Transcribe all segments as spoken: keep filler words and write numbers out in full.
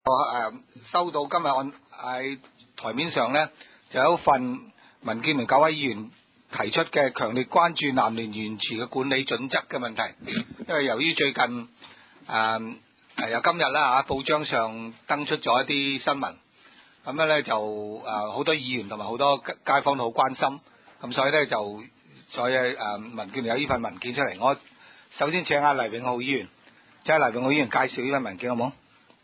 誒收到今日按喺台面上咧，就有一份民建聯九位議員提出嘅強烈關注南蓮園池嘅管理準則嘅問題，因為由於最近誒誒由今日啦嚇，報章上登出咗一啲新聞，咁樣咧就誒好多議員同埋好多街坊都好關心，咁所以咧就所以誒民建聯有呢份文件出嚟。我首先請阿黎永浩議員，請阿黎永浩議員介紹呢份文件好冇？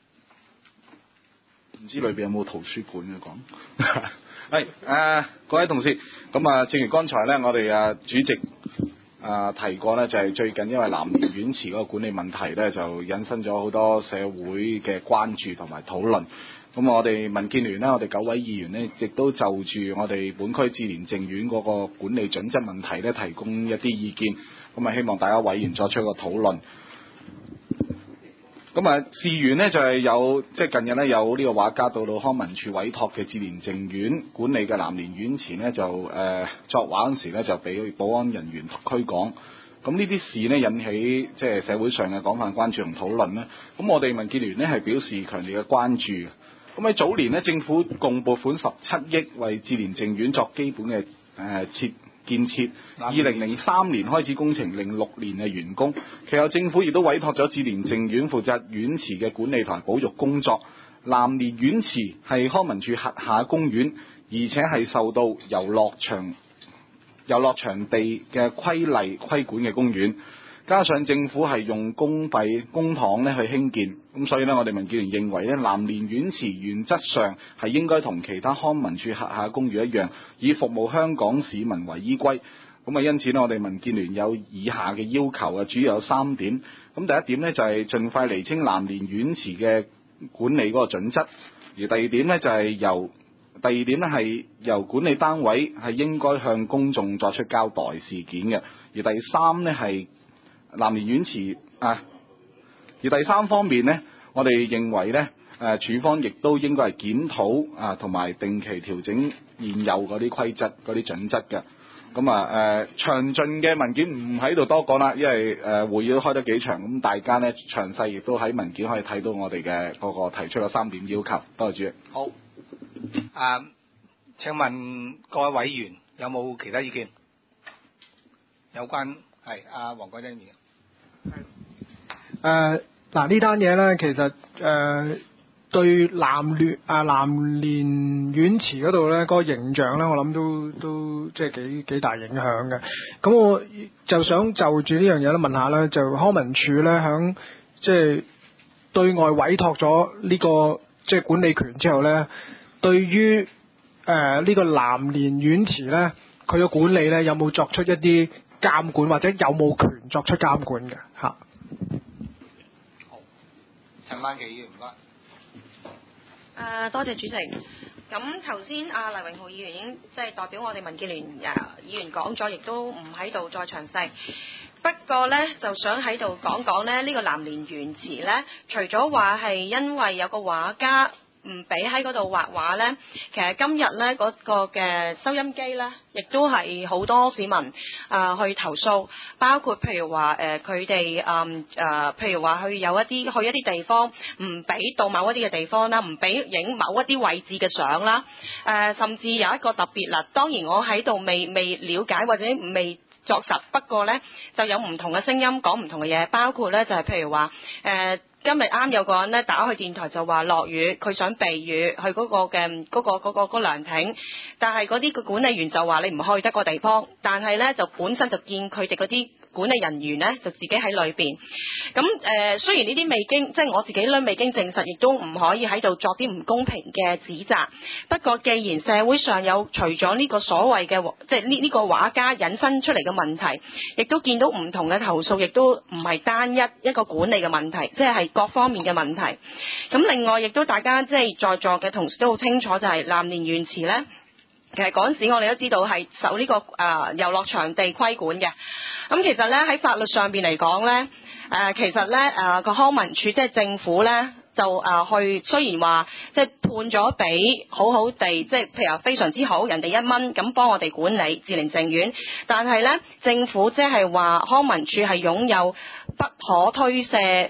唔知裏邊有冇圖書館嘅講？係誒、呃，各位同事，咁啊，正如剛才咧，我哋啊主席啊提過咧，就係、是、最近因為南蓮園池嗰個管理問題咧，就引申咗好多社會嘅關注同埋討論。咁我哋民建聯咧，我哋九位議員呢，亦都就住我哋本區志蓮淨苑嗰個管理準則問題咧，提供一啲意見。咁啊，希望大家委員作出一個討論。咁啊，事緣呢就係、是、有即係、就是、近日呢，有呢個畫家到到康文署委託嘅志蓮淨苑管理嘅南蓮園池呢，就誒、呃、作畫嗰時呢，就俾保安人員驅趕。咁呢啲事呢，引起即係社會上嘅廣泛關注同討論呢。咁我哋民建聯呢，係表示強烈嘅關注。咁喺早年呢，政府共撥款十七億為志蓮淨苑作基本嘅誒設建設，二零零三年開始工程，零六年嘅完工。其後政府亦都委託咗志蓮淨苑負責園池嘅管理同埋保育工作。南蓮園池係康文署轄下公園，而且係受到遊樂場遊樂場地嘅規例規管嘅公園。加上政府係用公費公帑咧去興建，咁所以呢，我哋民建聯認為咧，南蓮園池原則上係應該同其他康文署轄下公園一樣，以服務香港市民為依歸。咁啊，因此呢，我哋民建聯有以下嘅要求啊，主要有三點。咁第一點呢，就係盡快釐清南蓮園池嘅管理嗰個準則，而第二點呢，就係由第二點呢係由管理單位係應該向公眾作出交代事件嘅，而第三呢係南蓮園池啊，而第三方面呢，我哋認為呢，誒、啊、署方亦都應該係檢討啊，同埋定期調整現有嗰啲規則、嗰啲準則嘅。咁啊誒，詳盡嘅文件唔喺度多講啦，因為誒、啊、會議都開得幾長，咁大家呢，詳細亦都喺文件可以睇到我哋嘅嗰個提出嘅三點要求。多謝主席。 好，啊，請問各位委員有冇其他意見？有關係阿黃國珍議員。 誒嗱呢單嘢咧，其實誒、呃、對南蓮啊南蓮園池嗰度咧，嗰、那個形象咧，我諗都都即係幾幾大影響嘅。咁我就想就住呢樣嘢咧問下咧，就康文署咧響即係對外委託咗呢個即係管理權之後咧，對於誒呢、呃這個南蓮園池咧，佢嘅管理咧有冇作出一啲監管或者有冇權作出監管嘅嚇？ 好，陳曼琪議員唔該。 誒、uh, 多謝主席。咁頭先阿黎永浩議員已經即係代表我哋民建聯誒議員講咗，亦都唔喺度再詳細。不過呢，就想喺度講講呢，呢、這個南蓮園池呢，除咗話係因為有個畫家唔俾喺嗰度畫畫呢，其實今日呢嗰、那個嘅收音機呢，亦都係好多市民啊、呃、去投訴，包括譬如話誒佢哋誒誒，譬如話去有一啲去一啲地方唔俾到某一啲嘅地方啦，唔俾影某一啲位置嘅相啦，誒、呃、甚至有一個特別啦，當然我喺度未未了解或者未作實，不過呢就有唔同嘅聲音講唔同嘅嘢，包括呢就係、是、譬如話誒。呃今日啱有個人咧打去電台就話落雨，佢想避雨去嗰個嘅嗰個嗰個嗰涼亭，但係嗰啲個管理員就話你唔去得個地方，但係咧就本身就見佢哋嗰啲管理人員咧就自己喺裏邊。咁誒、呃、雖然呢啲未經即係我自己咧未經證實，亦都唔可以喺度作啲唔公平嘅指責。不過既然社會上有除咗呢個所謂嘅即係呢呢個畫家引申出嚟嘅問題，亦都見到唔同嘅投訴，亦都唔係單一一個管理嘅問題，即係各方面嘅問題。咁另外亦都大家即係在座嘅同事都好清楚，就係南蓮園池呢，其實嗰陣時我哋都知道係受呢、這個誒、呃、遊樂場地規管嘅。咁其實呢，喺法律上邊嚟講呢，誒、呃、其實呢誒個、呃、康文署即係政府呢，就誒、呃、去雖然話即係判咗俾好好地即係譬如話非常之好，人哋一蚊咁幫我哋管理志蓮淨苑，但係呢，政府即係話康文署係擁有不可推卸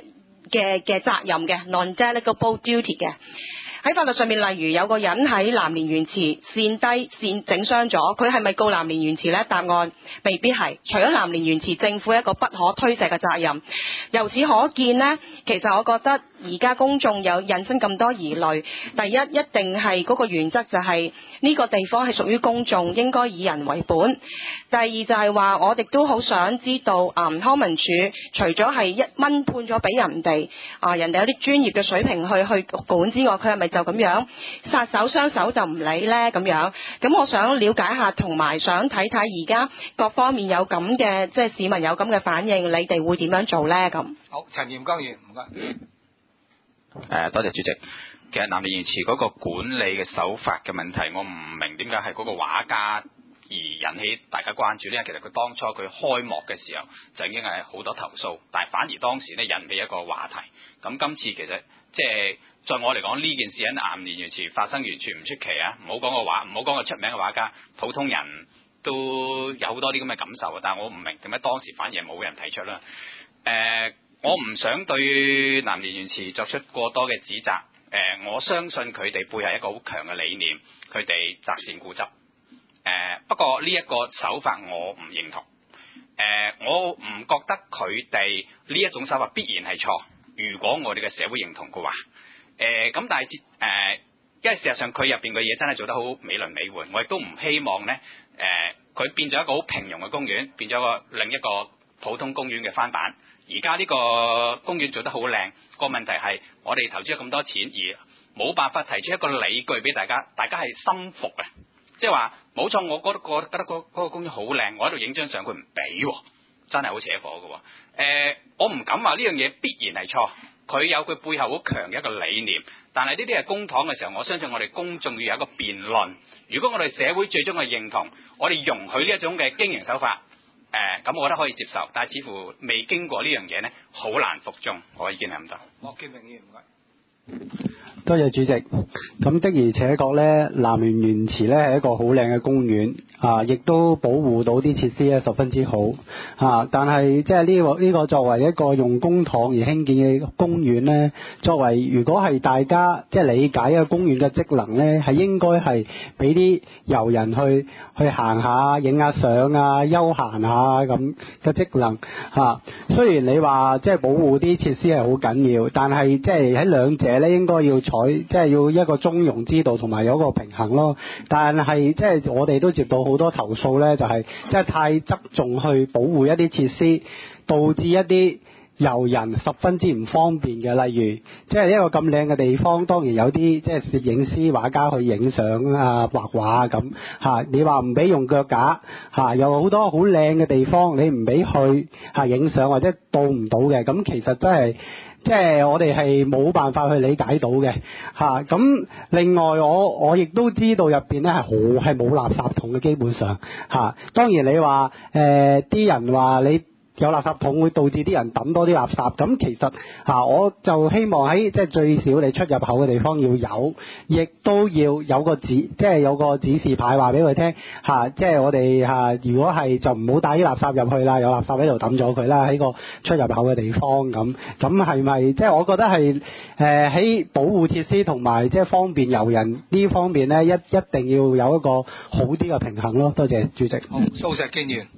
嘅嘅責任嘅 non-delegable duty 嘅。喺法律上面，例如有個人喺南蓮園池跣低跣整傷咗，佢係咪告南蓮園池呢？答案未必係。除咗南蓮園池政府一個不可推卸嘅責任，由此可見呢，其實我覺得而家公眾有引申咁多疑慮。第一，一定係嗰個原則就係呢個地方係屬於公眾，應該以人為本。第二就係話，我哋都好想知道，嗯，康文署除咗係一蚊判咗俾人哋，啊，人哋有啲專業嘅水平去去管之外，佢係咪就咁樣殺手雙手就唔理呢？咁樣，咁我想了解下，同埋想睇睇而家各方面有咁嘅，即係市民有咁嘅反應，你哋會點樣做呢？咁好，陳炎剛議員，唔該。 誒，多謝主席。其實南蓮園池嗰個管理嘅手法嘅問題，我唔明點解係嗰個畫家而引起大家關注呢？其實佢當初佢開幕嘅時候就已經係好多投訴，但係反而當時呢引起一個話題。咁今次其實即係在我嚟講，呢件事喺南蓮園池發生完全唔出奇啊！唔好講個畫，唔好講個出名嘅畫家，普通人都有好多啲咁嘅感受啊！但係我唔明點解當時反而冇人提出啦。誒、呃，我唔想對南蓮園池作出過多嘅指責。誒、呃，我相信佢哋背後一個好強嘅理念，佢哋擇善固執。誒、呃，不過呢一個手法我唔認同。誒、呃，我唔覺得佢哋呢一種手法必然係錯。如果我哋嘅社會認同嘅話，誒、呃、咁但係誒、呃，因為事實上佢入邊嘅嘢真係做得好美輪美奐，我亦都唔希望咧誒，佢、呃、變咗一個好平庸嘅公園，變咗個另一個普通公園嘅翻版。而家呢個公園做得好靚，個問題係我哋投資咗咁多錢，而冇辦法提出一個理據俾大家，大家係心服嘅，即係話冇錯，我覺得覺得嗰嗰個公園好靚，我喺度影張相佢唔俾，真係好扯火嘅。誒、呃，我唔敢話呢樣嘢必然係錯，佢有佢背後好強嘅一個理念，但係呢啲係公帑嘅時候，我相信我哋公眾要有一個辯論。如果我哋社會最終嘅認同，我哋容許呢一種嘅經營手法。誒，咁我覺得可以接受，但係似乎未經過呢樣嘢呢，好難服眾。我意見係咁多。 莫建明議員唔該。 多謝主席。咁的而且確咧，南蓮園池咧係一個好靚嘅公園啊，亦都保護到啲設施咧十分之好啊。但係即係呢個呢個作為一個用公帑而興建嘅公園咧，作為如果係大家即係理解一個公園嘅職能咧，係應該係俾啲遊人去去行下、影下相啊、休閒下咁嘅職能嚇。雖然你話即係保護啲設施係好緊要，但係即係喺兩者咧應該要採即係要一個中庸之道，同埋有一個平衡咯。但係即係我哋都接到好多投訴咧，就係即係太側重去保護一啲設施，導致一啲遊人十分之唔方便嘅。例如即係一個咁靚嘅地方，當然有啲即係攝影師畫家去影相啊、畫畫咁嚇。你話唔俾用腳架嚇，有好多好靚嘅地方，你唔俾去嚇影相或者到唔到嘅，咁其實真係。即係我哋係冇辦法去理解到嘅嚇。咁、啊、另外我我亦都知道入邊咧係好係冇垃圾桶嘅，基本上嚇、啊。當然你話誒啲人話你有垃圾桶會導致啲人抌多啲垃圾，咁其實嚇、啊、我就希望喺即係最少你出入口嘅地方要有，亦都要有個指即係有個指示牌話俾佢聽嚇，即係我哋嚇、啊、如果係就唔好帶啲垃圾入去啦，有垃圾喺度抌咗佢啦，喺個出入口嘅地方咁，咁係咪即係我覺得係誒喺保護設施同埋即係方便遊人呢方面咧，一一定要有一個好啲嘅平衡咯。多謝主席。 好，蘇石堅議員。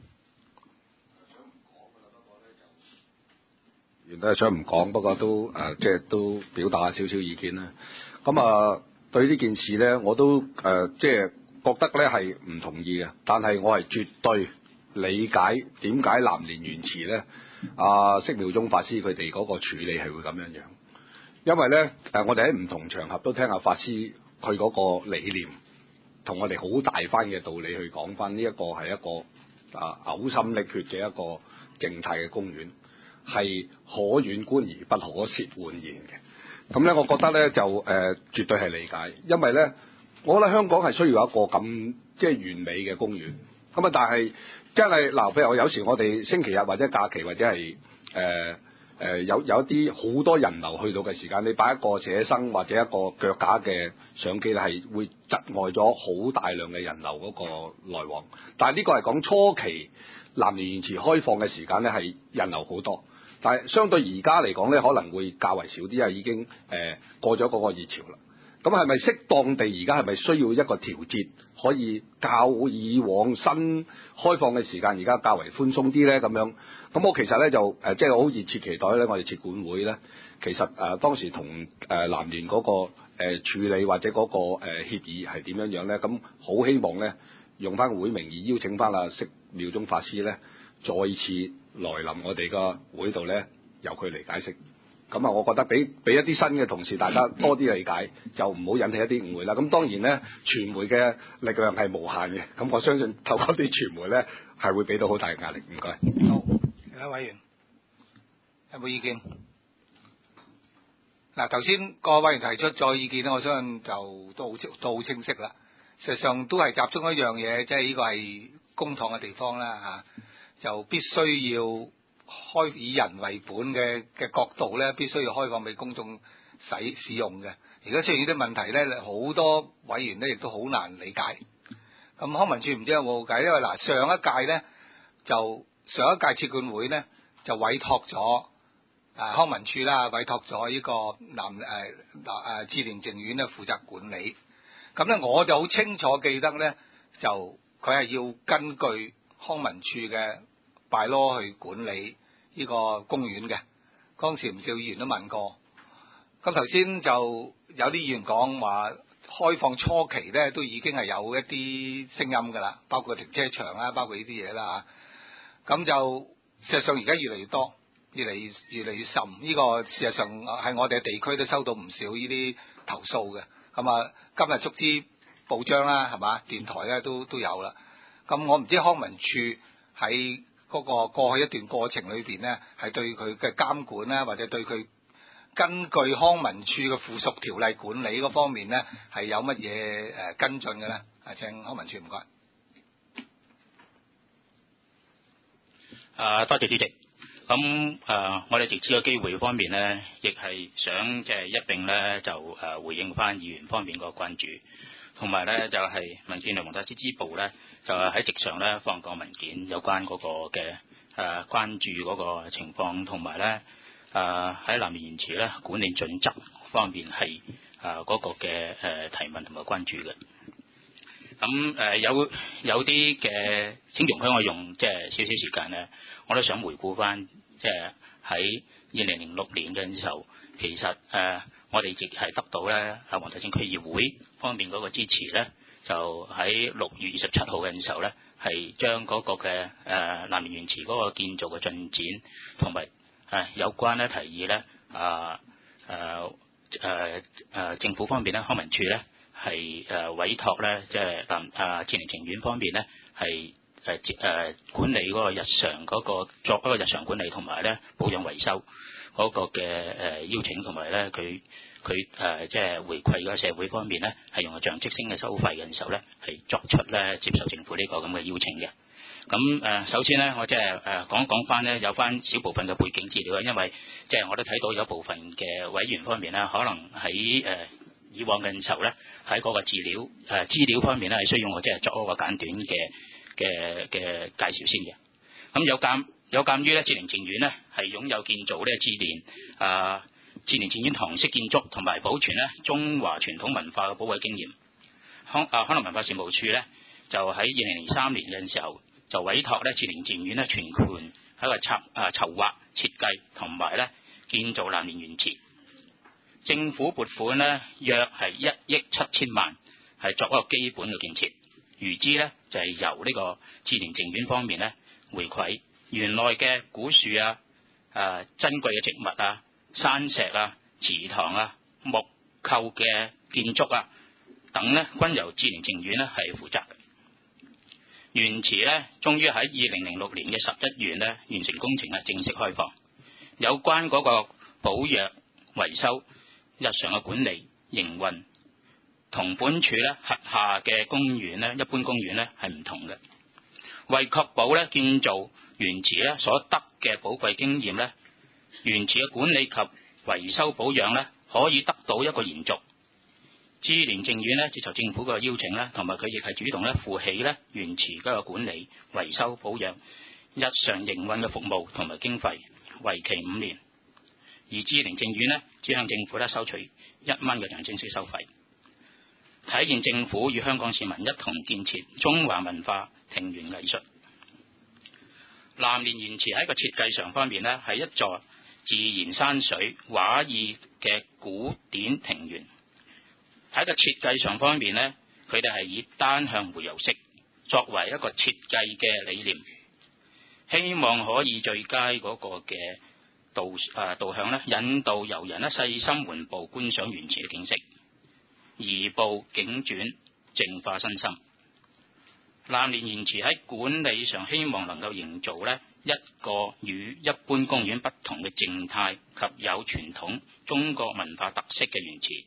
原都係想唔講，不過都誒、呃，即係都表達下少少意見啦。咁啊、呃，對呢件事咧，我都誒、呃，即係覺得咧係唔同意嘅。但係我係絕對理解點解南蓮園池咧，阿釋妙忠法師佢哋嗰個處理係會咁樣樣。因為咧誒、呃，我哋喺唔同場合都聽阿法師佢嗰個理念，同我哋好大番嘅道理去講翻呢一個係一個啊嘔心瀝血嘅一個靜態嘅公園。係可遠觀而不可褻玩焉嘅，咁咧，我覺得咧就誒、呃、絕對係理解，因為咧，我覺得香港係需要一個咁即係完美嘅公園，咁啊，但係真係嗱，譬如我有時我哋星期日或者假期或者係誒誒有有一啲好多人流去到嘅時間，你擺一個寫生或者一個腳架嘅相機咧，係會窒礙咗好大量嘅人流嗰個來往。但係呢個係講初期南蓮園池開放嘅時間咧，係人流好多。 但係相對而家嚟講咧，可能會較為少啲啊，已經誒、呃、過咗嗰個熱潮啦。咁係咪適當地而家係咪需要一個調節，可以較以往新開放嘅時間而家較為寬鬆啲咧？咁樣，咁我其實咧就誒即係好熱切期待咧，我哋設管會咧，其實誒、呃、當時同誒籃聯嗰個誒、呃、處理或者嗰、那個誒、呃、協議係點樣樣咧？咁好希望咧用翻會名義邀請翻阿釋妙宗法師咧，再次來臨我哋個會度咧，由佢嚟解釋。咁啊，我覺得俾俾一啲新嘅同事，大家多啲理解，就唔好引起一啲誤會啦。咁當然咧，傳媒嘅力量係無限嘅，咁我相信透過啲傳媒咧，係會俾到好大嘅壓力。唔該。 好，其他委員有冇意見？嗱，頭先各位委員提出咗意見咧，我相信就都好都好清晰啦。事實上都係集中一樣嘢，即係呢個係公帑嘅地方啦嚇，就必須要開以人為本嘅嘅角度咧，必須要開放俾公眾使使用嘅。而家出現啲問題咧，好多委員咧亦都好難理解。咁康文署唔知有冇計，因為嗱上一屆咧就上一屆設管會咧就委託咗啊康文署啦，委託咗呢個南誒誒志蓮淨苑咧負責管理。咁咧我就好清楚記得咧，就佢係要根據康文署嘅拜攞去管理呢個公園嘅。當時唔少議員都問過。咁頭先就有啲議員講話開放初期咧，都已經係有一啲聲音㗎啦，包括停車場啦，包括呢啲嘢啦嚇。咁就事實上而家越嚟越多，越嚟越越嚟越甚。呢、這個事實上喺我哋嘅地區都收到唔少呢啲投訴嘅。咁啊，今日足之報章啦，係嘛，電台咧都都有啦。咁我唔知康文署喺嗰個過去一段過程裏邊咧，係對佢嘅監管啦，或者對佢根據康文署嘅附屬條例管理嗰方面咧，係有乜嘢誒跟進嘅咧？啊，請康文署唔該。 啊，多謝主席。咁啊，我哋藉此個機會方面咧，亦係想即係一並咧就誒回應翻議員方面個關注，同埋咧就係民建聯黃大仙支部咧，就係喺席上咧放個文件有關嗰個嘅誒關注嗰個情況，同埋咧誒喺南面言辭咧管理準則方面係誒嗰個嘅誒提問同埋關注嘅。咁誒有有啲嘅，請容許我用即係少少時間咧，我都想回顧翻，即係喺二零零六年嘅時候，其實誒、呃、我哋亦係得到咧喺黃大仙區議會方面嗰個支持咧，就喺六月二十七號嘅時候咧，係將嗰個嘅誒南面園池嗰個建造嘅進展同埋誒有關咧提議咧啊誒誒誒政府方面咧康文署咧。係誒委託咧，即係南啊志蓮淨苑方面咧，係誒誒管理嗰個日常嗰、嗰個作嗰個日常管理同埋咧保養維修嗰個嘅誒、呃、邀請，同埋咧佢佢誒即係回饋嗰個社會方面咧，係用個象徵性嘅收費嘅時候咧，係作出咧接受政府呢個咁嘅邀請嘅。咁誒、呃、首先咧，我即係誒講講翻咧有翻少部分嘅背景資料，因為即係我都睇到有部分嘅委員方面咧，可能喺誒。呃以往嘅時候咧，喺嗰個資料誒、呃、資料方面咧，係需要我即係作一個簡短嘅嘅嘅介紹先嘅。咁有鑑有鑑於咧，志蓮淨苑咧係擁有建造咧志蓮啊志蓮淨苑堂式建築同埋保存咧中華傳統文化嘅寶貴經驗。康啊康樂文化事務處咧就喺二零零三年嘅時候就委託咧志蓮淨苑咧全權喺個策啊籌劃設計同埋咧建造南面園池。政府撥款呢約係一億七千萬，係作一個基本嘅建設。餘之呢就係、是、由呢個志蓮淨苑方面呢回饋原來嘅古樹啊、誒珍貴嘅植物啊、山石啊、祠堂啊、木構嘅建築啊等呢，均由志蓮淨苑呢係負責嘅。園池呢終於喺二零零六年嘅十一月呢完成工程啊，正式開放。有關嗰個保養維修日常嘅管理營運同本署咧轄下嘅公園咧，一般公園咧係唔同嘅。為確保咧建造園池咧所得嘅寶貴經驗咧，園池嘅管理及維修保養咧可以得到一個延續。志蓮淨苑咧接受政府嘅邀請咧，同埋佢亦係主動咧負起咧園池嗰個管理、維修、保養、日常營運嘅服務同埋經費， 為期五年，而志寧淨苑呢，只向政府咧收取一蚊嘅象徵式收費，體現政府與香港市民一同建設中華文化庭園藝術。南蓮園池喺個設計上方面呢，係一座自然山水畫意嘅古典庭園。喺個設計上方面呢，佢哋係以單向回游式作為一個設計嘅理念，希望可以最佳嗰個嘅導誒導向咧，引導遊人咧細心緩步觀賞園池嘅景色，移步景轉，淨化身心。南蓮園池喺管理上希望能夠營造咧一個與一般公園不同嘅靜態及有傳統中國文化特色嘅園池，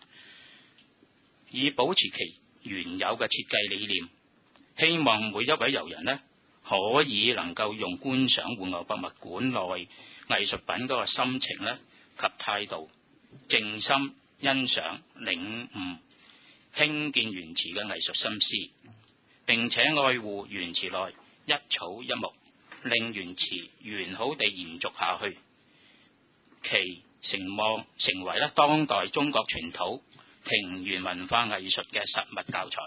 以保持其原有嘅設計理念，希望每一位遊人呢可以能夠用觀賞戶外博物館內藝術品嗰個心情呢及態度，靜心欣賞領悟興建園池嘅藝術心思，並且愛護園池內一草一木，令園池完好地延續下去，其成望成為咧當代中國傳統庭園文化藝術嘅實物教材。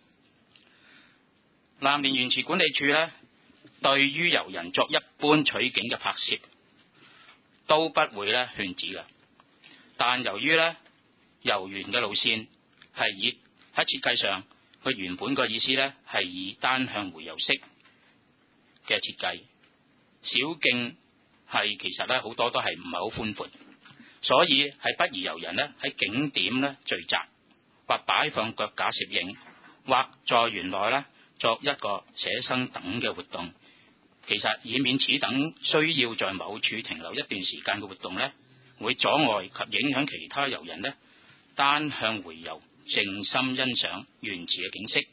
南蓮園池管理處呢，對於遊人作一般取景嘅拍攝都不會咧勸止嘅，但由於呢遊園嘅路線係以喺設計上，佢原本個意思呢係以單向回游式嘅設計，小徑係其實咧好多都係唔係好寬闊，所以係不宜遊人呢喺景點呢聚集，或擺放腳架攝影，或在園內呢作一個寫生等嘅活動。其實以免此等需要在某處停留一段時間嘅活動呢，會阻礙及影響其他遊人呢單向回遊，靜心欣賞園池嘅景色。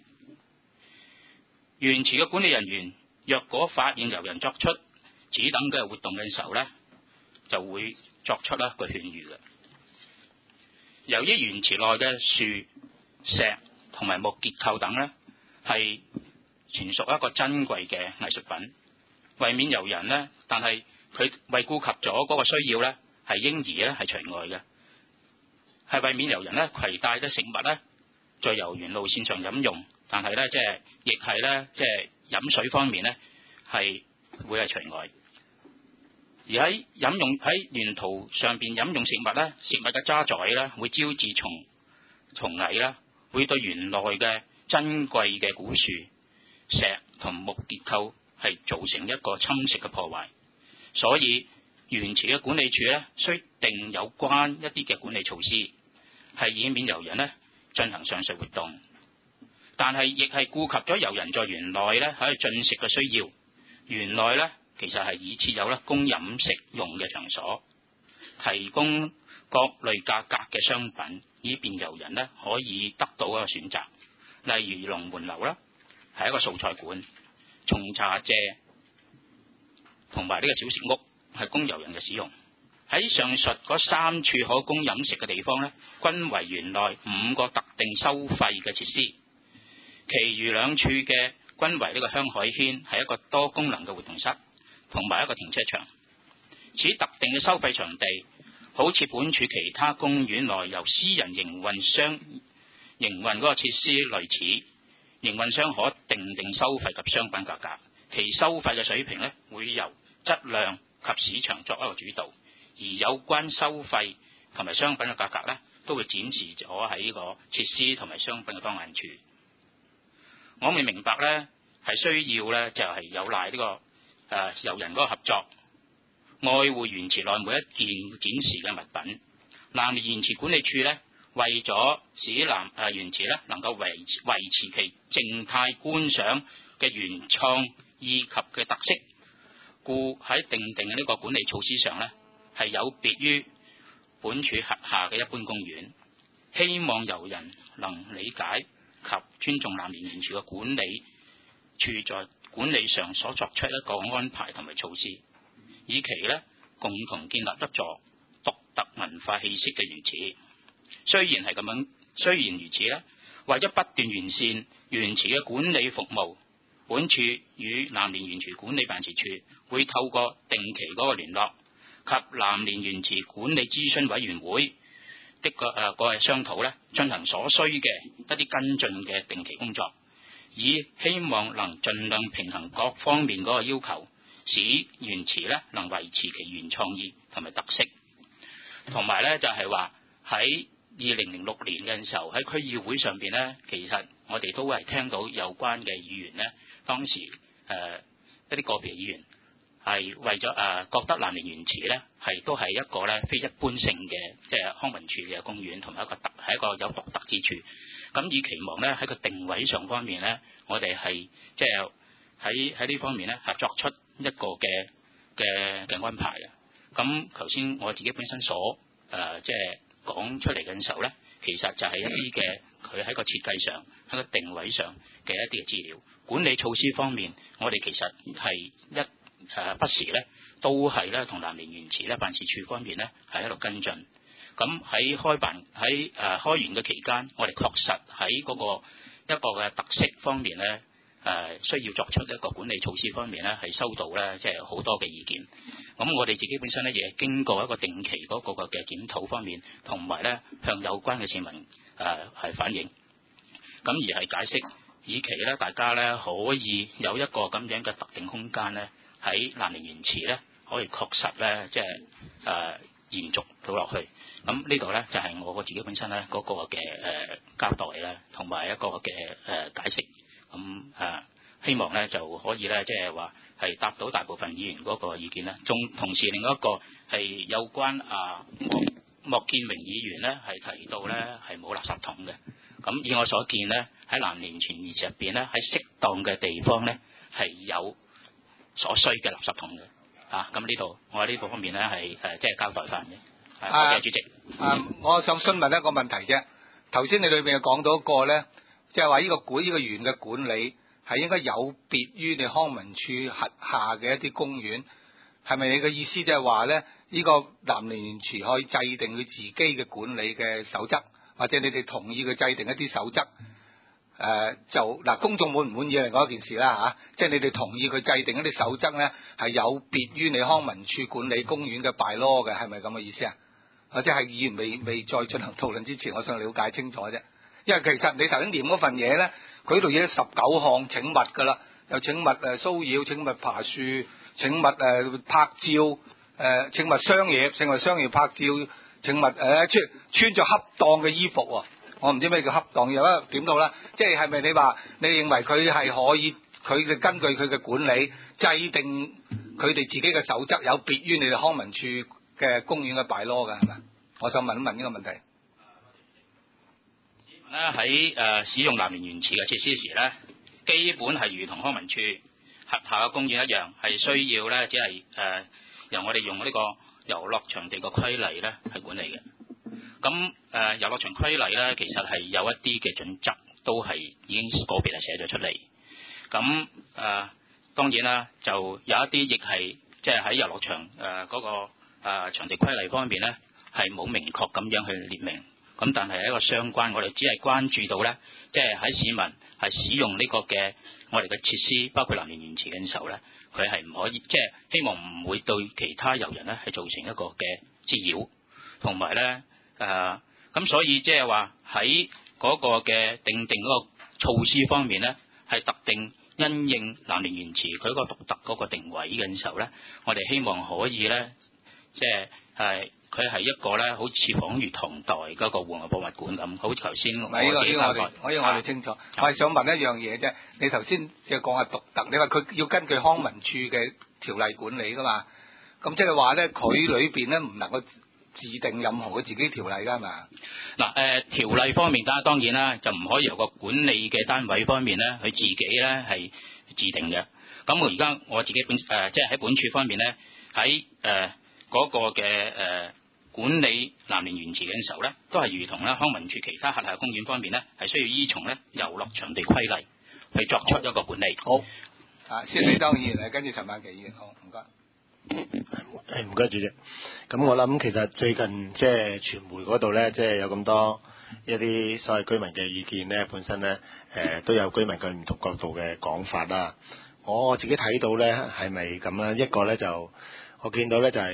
園池嘅管理人員若果發現遊人作出此等嘅活動嘅時候呢，就會作出一個勸喻嘅。由於園池內嘅樹、石同埋木結構等呢係全屬一個珍貴嘅藝術品，為免遊人呢，但係佢為顧及咗嗰個需要呢，係應宜呢係除外嘅，係為免遊人呢攜帶啲食物呢在遊園路線上飲用，但係呢，即係亦係呢，即係飲水方面呢係會係除外。而喺飲用喺沿途上邊飲用食物呢，食物嘅渣滓呢會招致蟲蟲蟻啦，會對園內嘅珍貴嘅古樹、石同木結構係造成一個侵蝕嘅破壞，所以園池嘅管理處呢，需定有關一啲嘅管理措施，係以免遊人呢進行上述活動，但係亦係顧及咗遊人在園內呢喺度進食嘅需要。園內呢其實係已設有咧供飲食用嘅場所，提供各類價格嘅商品，以便遊人呢可以得到一個選擇。例如龍門樓啦，係一個素菜館，松茶謝同埋呢個小食屋係供遊人嘅使用。喺上述嗰三處可供飲食嘅地方呢，均為園內五個特定收費嘅設施，其餘兩處嘅均為呢個香海軒，係一個多功能嘅活動室同埋一個停車場。此特定嘅收費場地，好似本處其他公園內由私人營運商營運嗰個設施類似，營運商可定定收費及商品價格，其收費嘅水平呢會由質量及市場作一個主導，而有關收費同埋商品嘅價格呢，都會展示咗喺呢個設施同埋商品嘅當眼處。我哋明白呢係需要呢就係、是、有賴呢、這個誒遊人嗰個合作，愛護園池內每一件展示嘅物品。南蓮園池管理處呢，為咗使南誒園池呢能夠維維持其靜態觀賞嘅原創以及嘅特色，故喺定定嘅呢個管理措施上呢，係有別於本處轄下嘅一般公園，希望遊人能理解及尊重南蓮園池嘅管理處在管理上所作出一個安排同埋措施，以期呢共同建立一座獨特文化氣息嘅園池。雖然係咁樣，雖然如此呢，為咗不斷完善園池嘅管理服務，本處與南蓮園池管理辦事處會透過定期嗰個聯絡， 及南蓮園池管理諮詢委員會的個誒個商討咧，進行所需嘅一啲跟進嘅定期工作，以希望能盡量平衡各方面嗰個要求，使園池咧能維持其原創意同埋特色。同埋咧就係話喺二零零六年嘅時候喺區議會上邊咧，其實我哋都係聽到有關嘅議員咧，當時誒、呃、一啲個別議員係為咗誒、呃、覺得南蓮園池咧係都係一個咧非一般性嘅即係康文署嘅公園，同埋一個特係一個有獨特之處。咁以期望咧喺個定位上方面咧，我哋係即係喺喺呢方面咧係作出一個嘅嘅嘅安排嘅。咁頭先我自己本身所誒、呃、即係講出嚟嘅時候咧，其實就係一啲嘅佢喺個設計上、喺個定位上嘅一啲嘅資料。管理措施方面，我哋其實係一誒、呃、不時咧都係咧同南蓮園池咧辦事處方面咧係喺度跟進。咁喺開辦喺誒、呃、開園嘅期間，我哋確實喺嗰個一個嘅特色方面咧。誒、呃、需要作出一個管理措施方面咧，係收到咧，即係好多嘅意見。咁我哋自己本身咧，亦係經過一個定期嗰個嘅檢討方面，同埋咧向有關嘅市民誒係、呃、反映，咁而係解釋，以期咧大家咧可以有一個咁樣嘅特定空間咧，喺南蓮園池咧可以確實咧即係誒延續到落去。咁呢度咧就係、是、我自己本身咧嗰、那個嘅誒、呃、交代咧，同埋一個嘅誒、呃、解釋。咁誒、呃，希望咧就可以咧，即係話係答到大部分議員嗰個意見啦。仲同時另一個係有關啊莫莫建榮議員咧係提到咧係冇垃圾桶嘅。咁以我所見咧，喺南蓮園池入邊咧，喺適當嘅地方咧係有所需嘅垃圾桶嘅。啊，咁呢度我喺呢個方面咧係誒即係交代翻嘅。多謝主席。 啊，我想詢問一個問題啫。頭先你裏邊講到一個咧。即係話呢個管呢、這個園嘅管理係應該有別於你康文署轄下嘅一啲公園，係咪你嘅意思即係話咧？呢、這個南蓮園池可以制定佢自己嘅管理嘅守則，或者你哋同意佢制定一啲守則？誒、呃、就嗱，公眾滿唔滿意係另外一件事啦嚇、啊。即係你哋同意佢制定一啲守則咧，係有別於你康文署管理公園嘅 bylaw嘅，係咪咁嘅意思啊？或者係議員未未再進行討論之前，我想了解清楚啫。因為其實你頭先念嗰份嘢咧，佢度已經十九項請勿㗎啦，又請勿誒騷擾，請勿爬樹，請勿誒、呃、拍照，誒、呃、請勿商業，請勿商業拍照，請勿誒穿穿著恰當嘅衣服喎。我唔知咩叫恰當，有一點到啦，即係係咪你話你認為佢係可以佢嘅根據佢嘅管理制定佢哋自己嘅守則，有別於你哋康文署嘅公園嘅bylaw㗎係咪？我想問一問呢個問題。 咧喺誒使用南蓮園池嘅設施時咧，基本係如同康文署轄下嘅公園一樣，係需要咧，只係誒、呃、由我哋用呢個遊樂場地嘅規例咧係管理嘅。咁誒遊樂場規例咧，其實係有一啲嘅準則，都係已經個別係寫咗出嚟。咁誒、呃、當然啦，就有一啲亦係即係喺遊樂場誒嗰、呃那個誒、呃、場地規例方面咧，係冇明確咁樣去列明。咁但係一個相關，我哋只係關注到咧，即係喺市民係使用呢個嘅我哋嘅設施，包括南蓮園池嘅時候咧，佢係唔可以，即係希望唔會對其他遊人咧係造成一個嘅滋擾，同埋咧誒，咁所以即係話喺嗰個嘅定定嗰個措施方面咧，係特定因應南蓮園池佢嗰個獨特嗰個定位嘅時候咧，我哋希望可以咧，即係係。佢係一個咧，好似仿如唐代嗰個戶外博物館咁，好似頭先我呢個呢個我哋，我要我哋清楚。我係想問一樣嘢啫。你頭先即係講係獨特，你話佢要根據康文署嘅條例管理噶嘛？咁即係話咧，佢裏邊咧唔能夠自定任何嘅自己條例噶嘛？ 嗱誒，條例方面，但係當然啦，就唔可以由個管理嘅單位方面咧，佢自己咧係自定嘅。咁我而家我自己本誒，即係喺本署方面咧，喺誒嗰個嘅誒。呃管理南蓮園池嘅時候咧，都係如同咧康文署其他轄下公園方面咧，係需要依從咧遊樂場地規例去作出一個管理。 好，啊，先李當議員，跟住陳曼琪議員，好，唔該。 誒唔該主席。咁我諗其實最近即係傳媒嗰度咧，即係有咁多一啲所謂居民嘅意見咧，本身咧誒、呃、都有居民嘅唔同角度嘅講法啦。我自己睇到咧係咪咁咧？一個咧就我見到咧就係、是。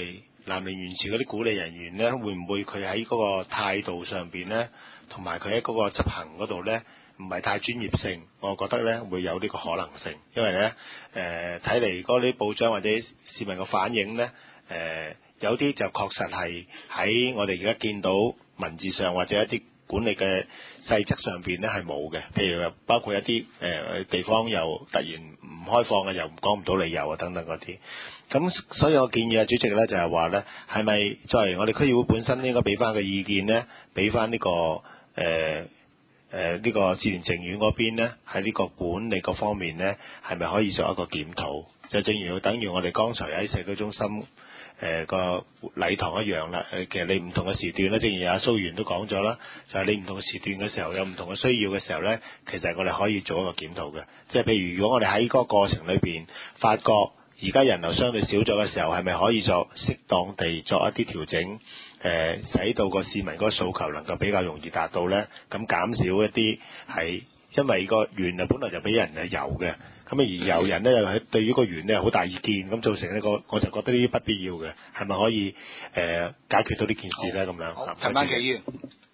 南蓮園池嗰啲管理人員咧，會唔會佢喺嗰個態度上邊咧，同埋佢喺嗰個執行嗰度咧，唔係太專業性？我覺得咧會有呢個可能性，因為咧誒睇嚟嗰啲報章或者市民嘅反應咧，誒、呃、有啲就確實係喺我哋而家見到文字上或者一啲管理嘅細則上邊咧係冇嘅，譬如包括一啲誒、呃、地方又突然唔開放嘅，又講唔到理由啊等等嗰啲。咁所以我建議啊主席咧就係話咧，係咪作為我哋區議會本身應該俾翻個意見咧，俾翻呢個誒誒呢個志蓮淨苑嗰邊咧，喺呢個管理嗰方面咧，係咪可以做一個檢討？就正如等於我哋剛才喺社區中心。誒、呃、個禮堂一樣啦，誒其實你唔同嘅時段咧，正如阿蘇議員都講咗啦，就係、是、你唔同嘅時段嘅時候有唔同嘅需要嘅時候咧，其實我哋可以做一個檢討嘅。即係譬如如果我哋喺嗰個過程裏邊發覺而家人流相對少咗嘅時候，係咪可以作適當地作一啲調整？誒、呃，使到個市民嗰個訴求能夠比較容易達到咧，咁減少一啲係因為個園啊本來就俾人係遊嘅。咁啊，而有人咧又係對於個園咧好大意見，咁造成呢個，我就覺得呢啲不必要嘅，係咪可以誒、呃、解決到呢件事咧？咁樣， 陳曼琪議員，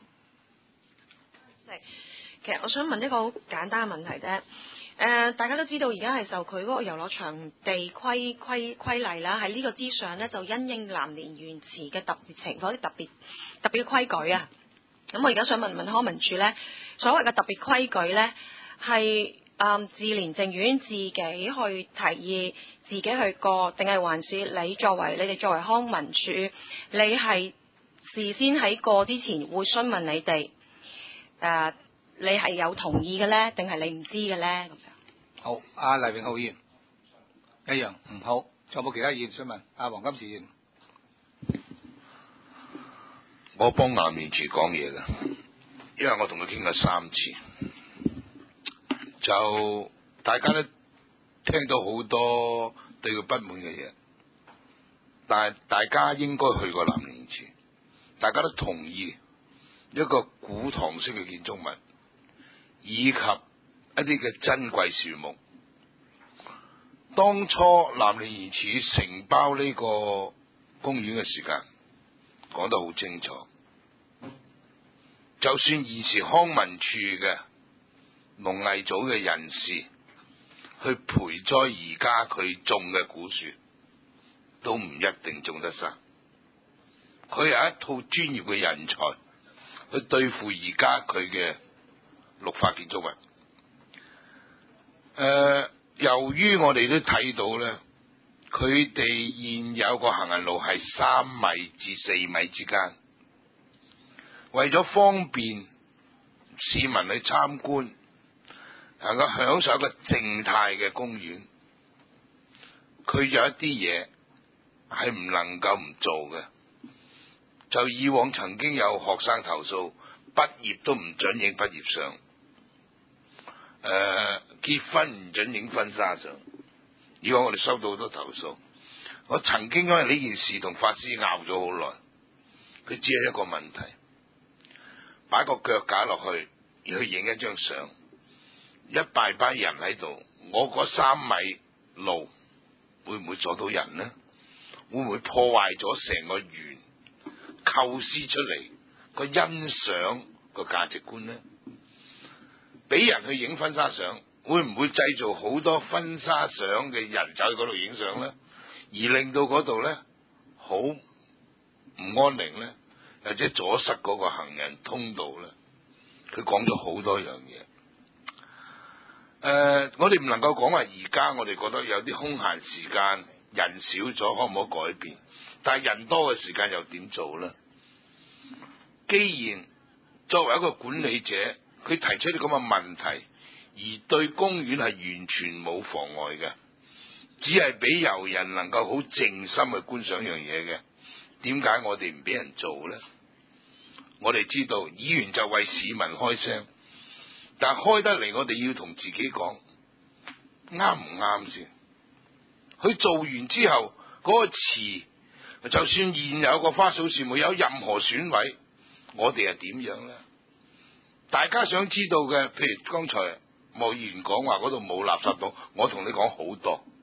其實我想問一個好簡單嘅問題啫。誒、呃，大家都知道而家係受佢嗰個遊樂場地規規規例啦，喺呢個之上咧就因應南蓮園池嘅特別情況、啲特別特別嘅規矩啊。咁我而家想問問康文署咧，所謂嘅特別規矩咧係？嗯，志蓮淨苑自己去提議，自己去過，定係還是你作為你哋作為康文署，你係事先喺過之前會詢問你哋，誒、呃，你係有同意嘅咧，定係你唔知嘅咧？咁樣。 好，阿黎永浩議員一樣，嗯好，仲有冇其他議員想問？阿黃金時議員， 我幫南蓮池講嘢㗎，因為我同佢傾咗三次。就大家都聽到好多對佢不滿嘅嘢，但係大家應該去過南蓮池，大家都同意一個古唐式嘅建築物，以及一啲嘅珍貴樹木。當初南蓮園池承包呢個公園嘅時間講得好清楚，就算現時康文署嘅農藝組嘅人士去培栽而家佢種嘅古樹，都唔一定種得生。佢有一套專業嘅人才去對付而家佢嘅綠化建築物。誒、呃，由於我哋都睇到咧，佢哋現有個行人路係三米至四米之間，為咗方便市民去參觀，能夠享受一個靜態嘅公園，佢有一啲嘢係唔能夠唔做嘅。就以往曾經有學生投訴，畢業都唔准影畢業相，誒、呃、結婚唔准影婚紗相。以往我哋收到好多投訴，我曾經因為呢件事同法師拗咗好耐，佢只係一個問題，擺個腳架落去，而去影一張相。一大班人喺度，我嗰三米路會唔會阻到人呢？會唔會破壞咗成個園構思出嚟個欣賞個價值觀呢？俾人去影婚紗相，會唔會製造好多婚紗相嘅人走去嗰度影相呢？而令到嗰度呢好唔安寧呢？或者阻塞嗰個行人通道呢？佢講咗好多樣嘢。誒、呃，我哋唔能夠講話而家我哋覺得有啲空閒時間，人少咗可唔可以改變？但係人多嘅時間又點做呢？既然作為一個管理者，佢提出啲咁嘅問題，而對公園係完全冇妨礙嘅，只係俾遊人能夠好靜心去觀賞樣嘢嘅，點解我哋唔俾人做呢？我哋知道議員就為市民開聲。但開得嚟，我哋要同自己講啱唔啱先。佢做完之後，嗰、那個池就算現有個花草樹木有任何損毀，我哋係點樣呢？大家想知道嘅，譬如剛才莫議員講話嗰度冇垃圾桶，我同你講好多，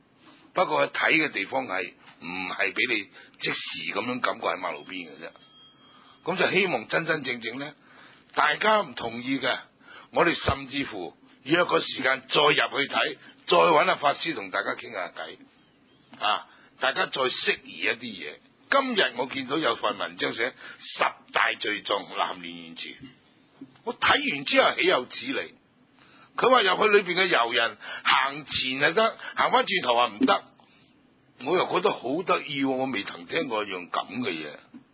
不過睇嘅地方係唔係俾你即時咁樣感覺喺馬路邊嘅啫。咁就希望真真正正咧，大家唔同意嘅，我哋甚至乎約個時間再入去睇，再揾阿法師同大家傾下偈，啊，大家再釋疑一啲嘢。今日我見到有份文章寫十大罪狀南蓮園池，我睇完之後豈有此理？佢話入去裏邊嘅遊人行前係得，行翻轉頭話唔得，我又覺得好得意，我未曾聽過一樣咁嘅嘢。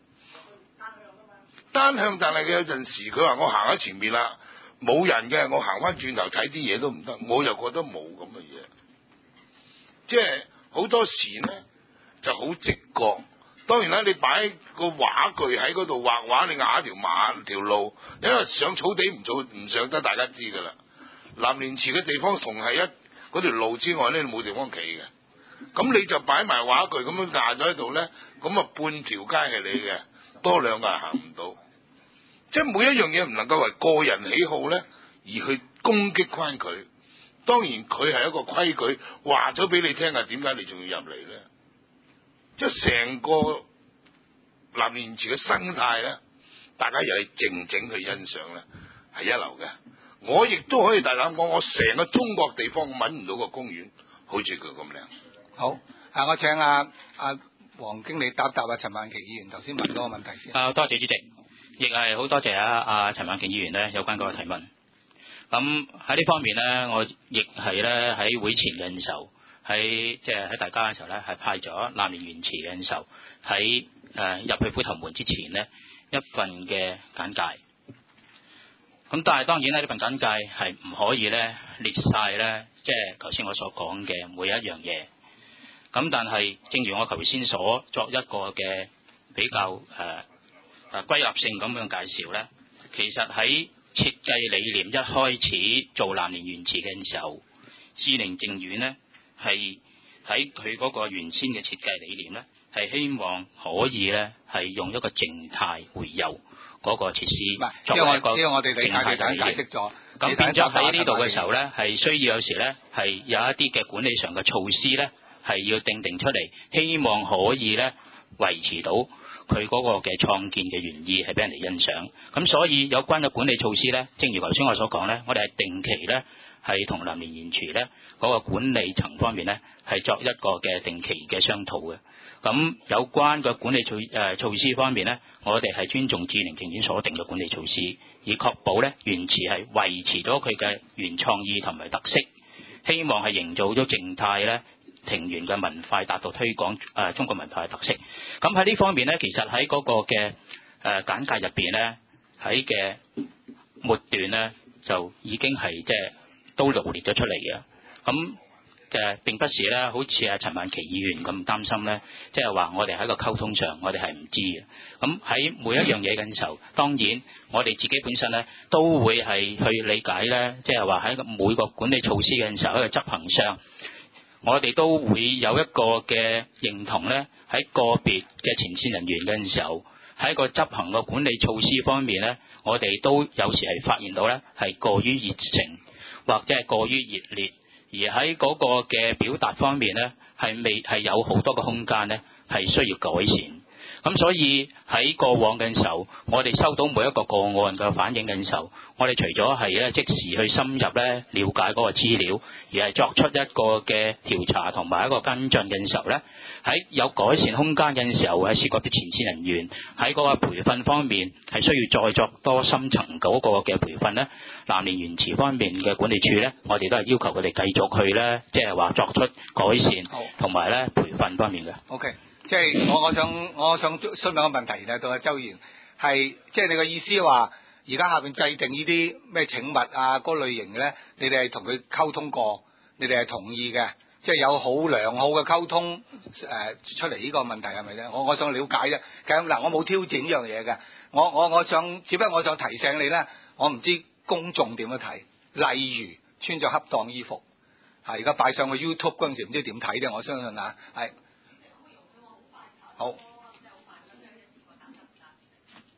單向，但係佢有陣時佢話我行喺前面啦，冇人嘅，我行翻轉頭睇啲嘢都唔得，我又覺得冇咁嘅嘢。即係好多時咧就好直覺。當然啦，你擺個畫具喺嗰度畫畫，你壓一條馬條路，因為上草地唔做唔上得，大家知噶啦。南蓮池嘅地方同係一嗰條路之外咧，你冇地方企嘅。咁你就擺埋畫具咁樣壓咗喺度咧，咁啊半條街係你嘅，多兩個人行唔到。即係每一樣嘢唔能夠為個人喜好咧而去攻擊翻佢。當然佢係一個規矩，話咗俾你聽啊，點解你仲要入嚟咧？即係成個南蓮池嘅生態咧，大家又係靜靜去欣賞咧，係一流嘅。我亦都可以大膽講，我成個中國地方揾唔到個公園好似佢咁靚。 好，啊，我請阿阿黃經理答答啊陳曼琪議員頭先問嗰個問題先。 啊，多謝主席，亦係好多謝啊阿陳曼琪議員咧有關嗰個提問。咁喺呢方面咧，我亦係咧喺會前嘅時候，喺即係喺大家嘅時候咧，係派咗南蓮園池嘅時候，喺誒入去虎頭門之前呢，一份嘅簡介。咁但係當然咧，呢份簡介係唔可以咧列晒咧，即係頭先我所講嘅每一樣嘢。咁但係正如我頭先所作一個嘅比較誒誒歸納性咁樣介紹咧，其實喺設計理念一開始做南蓮園池嘅時候，志寧淨苑呢係喺佢嗰個原先嘅設計理念咧，係希望可以咧係用一個靜態回遊嗰個設施，作為一個靜態嘅解釋咗。咁變咗喺呢度嘅時候咧，係需要有時咧係有一啲嘅管理上嘅措施咧，係要定定出嚟，希望可以咧維持到佢嗰個嘅創建嘅原意係俾人哋欣賞。咁所以有關嘅管理措施咧，正如頭先我所講咧，我哋係定期咧係同南蓮園池咧嗰個管理層方面咧係作一個嘅定期嘅商討嘅。咁有關嘅管理措誒、呃、措施方面咧，我哋係尊重志寧淨苑所定嘅管理措施，以確保咧園池係維持咗佢嘅原創意同埋特色，希望係營造咗靜態咧庭園嘅文化，達到推廣誒、呃、中國文化嘅特色。咁喺呢方面咧，其實喺嗰個嘅誒、呃、簡介入邊咧，喺嘅末段咧就已經係即係都羅列咗出嚟嘅。咁嘅並不是咧，好似阿陳曼琪議員咁擔心咧，即係話我哋喺個溝通上，我哋係唔知嘅。咁喺每一樣嘢嘅時候，當然我哋自己本身咧都會係去理解咧，即係話喺每個管理措施嘅時候喺個執行上，我哋都會有一個嘅認同咧，喺個別嘅前線人員嘅時候，喺個執行個管理措施方面咧，我哋都有時係發現到咧係過於熱情或者係過於熱烈。而喺嗰個嘅表達方面咧，係未係有好多個空間咧，係需要改善。咁所以喺過往嘅時候，我哋收到每一個個案嘅反應嘅時候，我哋除咗係咧即時去深入咧了解嗰個資料，而係作出一個嘅調查同埋一個跟進嘅時候咧，喺有改善空間嘅時候，係涉及啲前線人員喺嗰個培訓方面係需要再作多深層嗰個嘅培訓咧。南蓮園池方面嘅管理處咧，我哋都係要求佢哋繼續去咧，即係話作出改善同埋咧培訓方面嘅。 OK。即係我我想我想詢問個問題咧，到阿周議員係即係你個意思話，而家下邊制定呢啲咩請勿啊嗰類型嘅咧，你哋係同佢溝通過，你哋係同意嘅，即係有好良好嘅溝通誒、呃、出嚟呢個問題係咪咧？我我想了解啫。咁嗱，我冇挑戰呢樣嘢嘅，我我我想只不過我想提醒你咧，我唔知公眾點樣睇，例如穿咗恰當衣服，係而家擺上去 YouTube 嗰陣時唔知點睇咧，我相信啊係。好。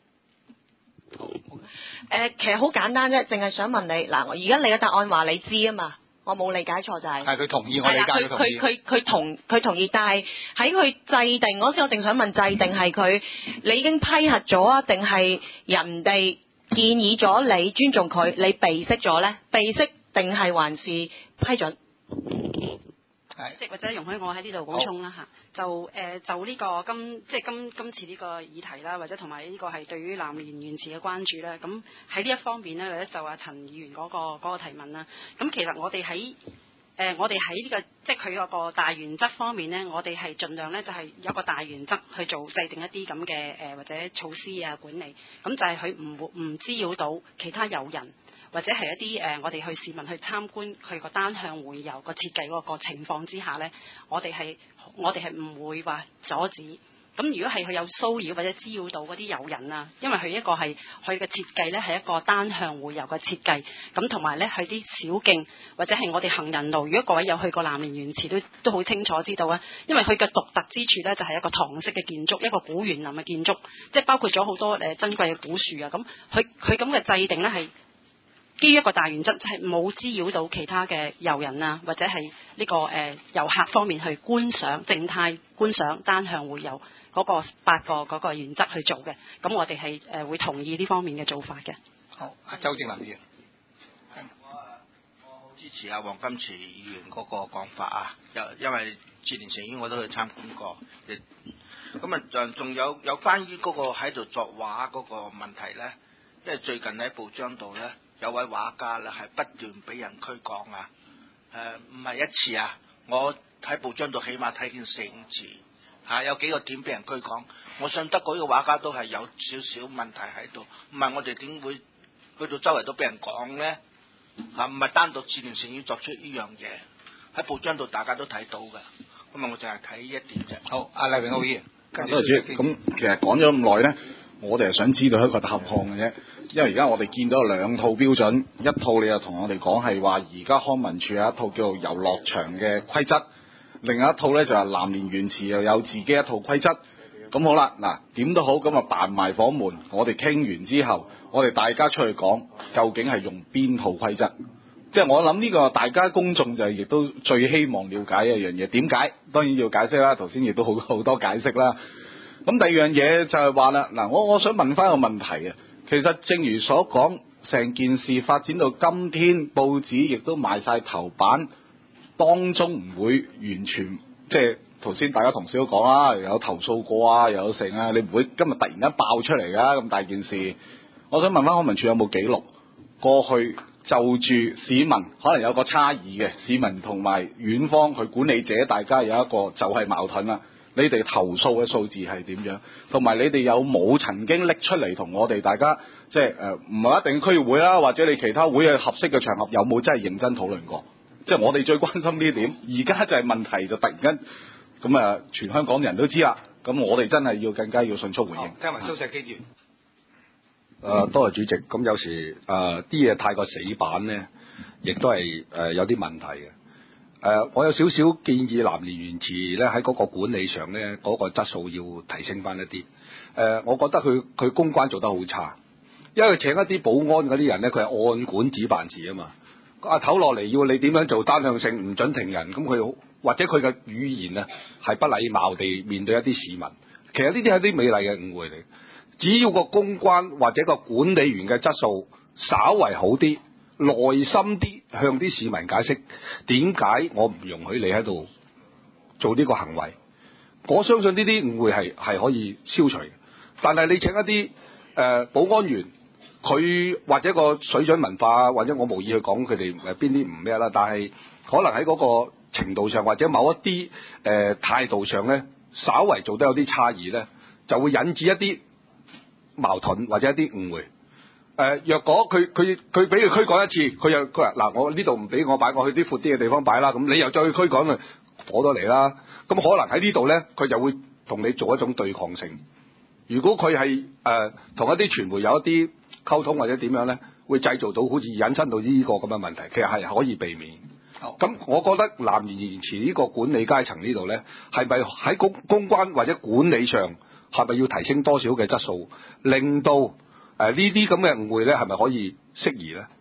誒、呃，其實好簡單啫，淨係想問你嗱，而家你嘅答案話你知啊嘛， 我冇理解錯就係、 係佢同意，我理解佢同意。 佢佢佢同佢同意，但係喺佢制定嗰時，我正想問制定係佢你已經批核咗啊，定係人哋建議咗你尊重佢，你備悉咗咧？備悉定係還是批准？ 即或者容許我喺呢度補充啦嚇，就誒、呃、就呢、個今即係今今次呢個議題啦，或者同埋呢個係對於南蓮園池嘅關注咧，咁喺呢一方面咧，或者就阿陳議員嗰、個嗰、個提問啦，咁其實我哋喺誒我哋喺呢個即係佢嗰個大原則方面咧，我哋係盡量咧就係、是、有一個大原則去做制定一啲咁嘅誒或者措施啊管理，咁就係佢唔會唔滋擾到其他友人。或者係一啲誒、呃，我哋去市民去參觀佢個單向會遊個設計嗰個情況之下呢，我哋係我哋係唔會話阻止。咁如果係佢有騷擾或者滋擾到嗰啲友人啊，因為佢一個係佢嘅設計呢係一個單向會遊嘅設計，咁同埋呢，佢啲小徑或者係我哋行人路，如果各位有去過南蓮園池都都好清楚知道啊，因為佢嘅獨特之處呢，就係、是、一個唐式嘅建築，一個古園林嘅建築，即係包括咗好多誒、呃、珍貴嘅古樹啊，咁佢佢咁嘅制定呢係。基於一個大原則，就係、是、冇滋擾到其他嘅遊人啊，或者係呢、這個誒、呃、遊客方面去觀賞靜態觀賞單向會遊嗰個八個嗰個原則去做嘅。咁我哋係誒會同意呢方面嘅做法嘅。 好，阿周正林議員， 我我好支持阿黃金池議員嗰個講法啊，因因為志蓮城院我都去參觀過，咁啊仲仲有有關於嗰個喺度作畫嗰個問題咧，因為最近喺報章度咧。有位畫家咧係不斷俾人驅趕啊！誒唔係一次啊，我喺報章度起碼睇見四五次嚇、啊，有幾個點俾人驅趕。我信得嗰個畫家都係有少少問題喺度，唔係我哋點會去到周圍都俾人講咧嚇？唔、啊、係單獨志蓮城院作出呢樣嘢，喺報章度大家都睇到嘅。咁啊，我淨係睇呢一點啫。 好，阿黎永浩議員， 多謝主席。咁其實講咗咁耐咧。我哋係想知道一個答案嘅啫，因為而家我哋見到兩套標準，一套你又同我哋講係話而家康文署有一套叫做遊樂場嘅規則，另一套咧就係南蓮園池又有自己一套規則。咁好啦，嗱點都好，咁啊辦埋房門，我哋傾完之後，我哋大家出去講，究竟係用邊套規則？即係我諗呢個大家公眾就亦都最希望了解一樣嘢，點解？當然要解釋啦，頭先亦都好好多解釋啦。咁第二樣嘢就係話啦，嗱，我我想問翻個問題啊。其實正如所講，成件事發展到今天，報紙亦都賣晒頭版，當中唔會完全即係頭先大家同事都講啦，有投訴過啊，又有成啊，你唔會今日突然間爆出嚟㗎咁大件事。我想問翻康文署有冇記錄過去就住市民可能有個差異嘅市民同埋院方佢管理者，大家有一個就係矛盾啦。你哋投訴嘅數字係點樣？同埋你哋有冇曾經拎出嚟同我哋大家即係誒唔係一定區議會啦，或者你其他會嘅合適嘅場合有冇真係認真討論過？即係我哋最關心呢點。而家就係問題就突然間咁啊，全香港人都知啦。咁我哋真係要更加要迅速回應。 聽埋蘇石基議員。 誒，多謝主席。咁有時誒啲嘢太過死板咧，亦都係誒、呃、有啲問題嘅。誒、呃，我有少少建議南蓮園池咧喺嗰個管理上咧，嗰、嗰個質素要提升翻一啲。誒、呃，我覺得佢佢公關做得好差，因為請一啲保安嗰啲人咧，佢係按管子辦事啊嘛。阿頭落嚟要你點樣做單向性，唔准停人，咁佢或者佢嘅語言啊係不禮貌地面對一啲市民。其實呢啲係啲美麗嘅誤會嚟。只要個公關或者個管理員嘅質素稍為好啲，耐心啲向啲市民解釋點解我唔容許你喺度做呢個行為，我相信呢啲誤會係係可以消除嘅。但係你請一啲誒、呃、保安員，佢或者個水準文化，或者我無意去講佢哋誒邊啲唔咩啦，但係可能喺嗰個程度上或者某一啲誒、呃、態度上咧，稍為做得有啲差異咧，就會引致一啲矛盾或者一啲誤會。誒、呃，若果佢佢佢俾佢驅趕一次，佢又佢話嗱，我呢度唔俾我擺，我去啲闊啲嘅地方擺啦。咁你又再去驅趕佢，火都嚟啦。咁可能喺呢度咧，佢就會同你做一種對抗性。如果佢係誒同一啲傳媒有一啲溝通或者點樣咧，會製造到好似引申到呢個咁嘅問題，其實係可以避免。咁我覺得南蓮園池呢個管理階層呢度咧，係咪喺公公關或者管理上係咪要提升多少嘅質素，令到誒、呃、呢啲咁嘅誤會咧，係咪可以適宜咧？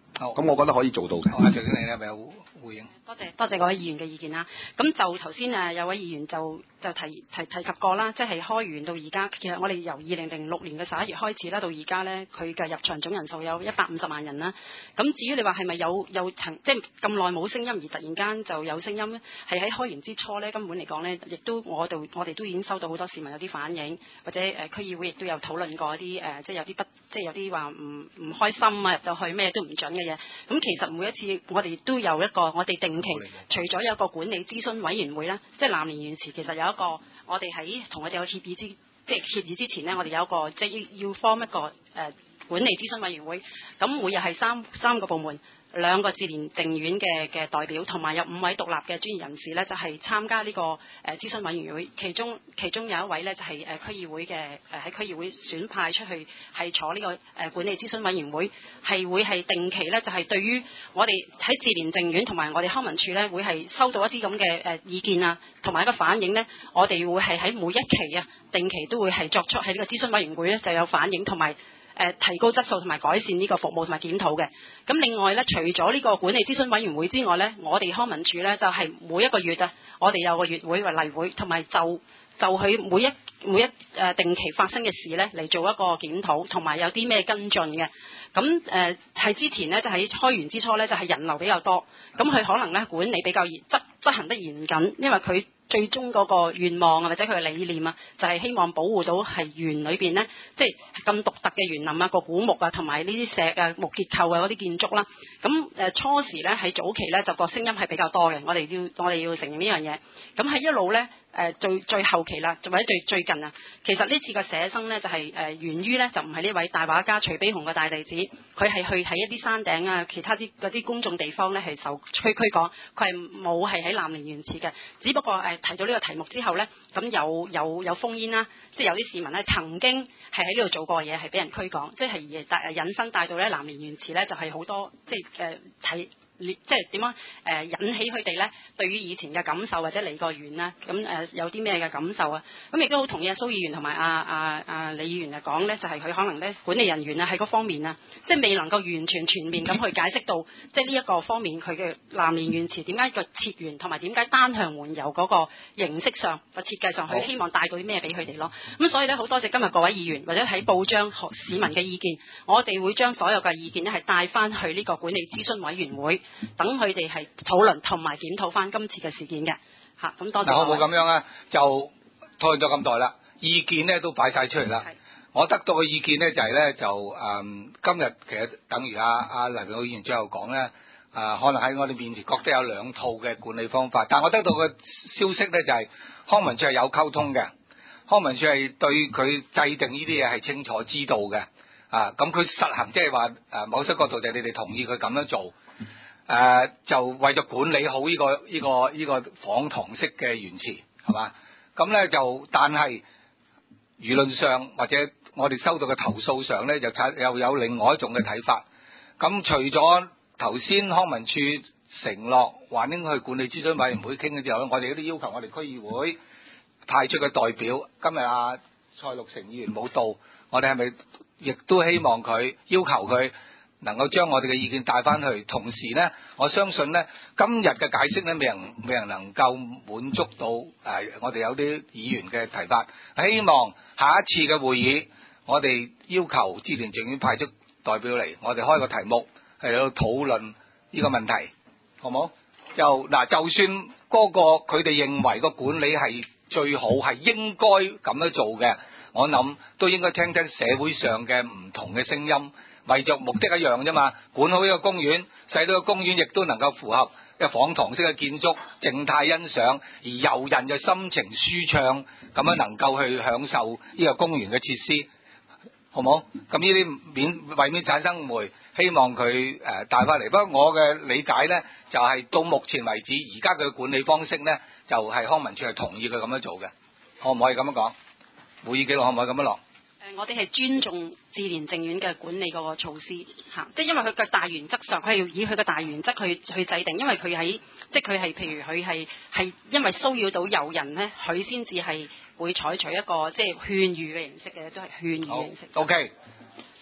好， 咁我覺得可以做到嘅。 阿徐經理咧，係咪有回應？ 多謝多謝各位議員嘅意見啦。咁就頭先誒有位議員就就提提提及過啦，即係開園到而家，其實我哋由二零零六年嘅十一月開始啦，到而家咧，佢嘅入場總人數有一百五十萬人啦。咁至於你話係咪有有曾即係咁耐冇聲音，而突然間就有聲音咧？係喺開園之初咧，根本嚟講咧，亦都我度我哋都已經收到好多市民有啲反應，或者誒、呃、區議會亦都有討論過一啲誒、呃，即係有啲不即係有啲話唔唔開心啊，入到去咩都唔準嘅嘢。咁其實每一次我哋都有一個我哋定期，除咗有一個管理諮詢委員會咧，即係南蓮園池其實有一個我哋喺同佢哋有協議之即係協議之前咧，我哋有一個即係要要 form 一個誒、呃、管理諮詢委員會，咁每日係三三個部門。兩個志蓮淨苑嘅嘅代表，同埋有五位獨立嘅專業人士咧，就係、是、參加呢、這個誒、呃、諮詢委員會。其中其中有一位咧，就係、是、誒、呃、區議會嘅誒喺區議會選派出去，係坐呢、這個誒、呃、管理諮詢委員會，係會係定期咧，就係、是、對於我哋喺志蓮淨苑同埋我哋康文署咧，會係收到一啲咁嘅誒意見啊，同埋一個反應咧，我哋會係喺每一期啊，定期都會係作出喺呢個諮詢委員會咧就有反應同埋。誒提高質素同埋改善呢個服務同埋檢討嘅。咁另外咧，除咗呢個管理諮詢委員會之外咧，我哋康文署咧就係、是、每一個月啊，我哋有個月會為例會，同埋就就佢每一每一誒、呃、定期發生嘅事咧嚟做一個檢討，同埋有啲咩跟進嘅。咁誒係之前咧就喺開園之初咧就係、是、人流比較多，咁佢可能咧管理比較嚴執執行得嚴謹，因為佢。最終嗰個願望啊，或者佢嘅理念啊，就係、是、希望保護到係園裏邊咧，即係咁獨特嘅園林啊、個古木啊，同埋呢啲石啊、木結構啊嗰啲建築啦。咁誒、呃、初時咧喺早期咧就個聲音係比較多嘅，我哋要我哋要承認呢樣嘢。咁喺一路咧。誒、呃、最最後期啦，或者最最近啊，其實呢次嘅寫生呢，就係、是、誒、呃、源於呢，就唔係呢位大畫家徐悲鴻嘅大弟子，佢係去喺一啲山頂啊，其他啲嗰啲公眾地方呢，係受吹驅趕，佢係冇係喺南蓮園池嘅，只不過誒、呃、提到呢個題目之後呢，咁有有有烽煙啦，即係有啲市民呢曾經係喺呢度做過嘢，係俾人驅趕，即係而帶引申帶到呢南蓮園池呢，就係、是、好多即係誒睇。即係點樣誒、呃、引起佢哋咧對於以前嘅感受或者嚟過園啦，咁、呃、誒有啲咩嘅感受啊？咁亦都好同意阿蘇議員同埋阿阿阿李議員嚟講咧，就係、是、佢可能咧管理人員啊喺嗰方面啊，即係未能夠完全全面咁去解釋到，即係呢一個方面佢嘅南蓮園池點解個設園同埋點解單向門遊嗰個形式上個設計上，佢希望帶到啲咩俾佢哋咯。咁所以咧好多謝今日各位議員或者喺報章市民嘅意見，我哋會將所有嘅意見咧係帶翻去呢個管理諮詢委員會。等佢哋係討論同埋檢討翻今次嘅事件嘅嚇，咁多謝。 嗱，我冇咁樣啊，就討論咗咁耐啦，意見咧都擺晒出嚟啦。我得到嘅意見咧就係、是、咧就誒、嗯，今日其實等於阿阿黎榮浩議員最後講咧，誒、啊、可能喺我哋面前覺得有兩套嘅管理方法，但我得到嘅消息咧就係、是、康文署係有溝通嘅，康文署係對佢制定呢啲嘢係清楚知道嘅，啊咁佢實行即係話誒某些角度就係你哋同意佢咁樣做。誒、呃、就為咗管理好呢、這個呢、這個呢、這個仿唐式嘅園池係嘛？咁咧就但係輿論上或者我哋收到嘅投訴上咧，就又有另外一種嘅睇法。咁除咗頭先康文署承諾話應該去管理諮詢委員會傾嘅之後咧，我哋都要求我哋區議會派出嘅代表，今日阿、啊、蔡陸成議員冇到，我哋係咪亦都希望佢要求佢？能夠將我哋嘅意見帶翻去，同時呢，我相信呢，今日嘅解釋呢，未人未人能夠滿足到誒、呃，我哋有啲議員嘅提法，希望下一次嘅會議，我哋要求志蓮淨苑派出代表嚟，我哋開個題目係喺度討論呢個問題，好冇？就嗱，就算嗰個佢哋認為個管理係最好，係應該咁樣做嘅，我諗都應該聽聽社會上嘅唔同嘅聲音。為着目的一樣啫嘛，管好呢個公園，使到個公園亦都能夠符合一個仿唐式嘅建築，靜態欣賞，而遊人嘅心情舒暢，咁樣能夠去享受呢個公園嘅設施，好冇？咁呢啲免為免產生誤會，希望佢誒帶翻嚟。不過我嘅理解呢，就係、是、到目前為止，而家佢嘅管理方式呢，就係、是、康文署係同意佢咁樣做嘅，可唔可以咁樣講？會議記錄可唔可以咁樣落？ 我哋係尊重志蓮淨苑嘅管理嗰個措施嚇，即係因為佢嘅大原則上，佢係要以佢嘅大原則去去制定，因為佢喺即係佢係譬如佢係係因為騷擾到遊人咧，佢先至係會採取一個即係勸喻嘅形式嘅，都係勸喻嘅形式。 O K，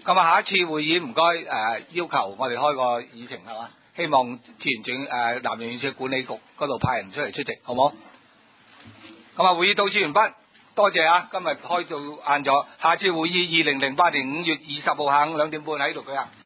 咁啊，下一次會議唔該誒要求我哋開個議程係嘛？希望自然整誒南聯縣管理局嗰度派人出嚟出席，好唔好？咁啊，會議到此完畢，多謝啊！今日開到晏咗，下次會議二零零八年五月二十號下午兩點半喺度舉行。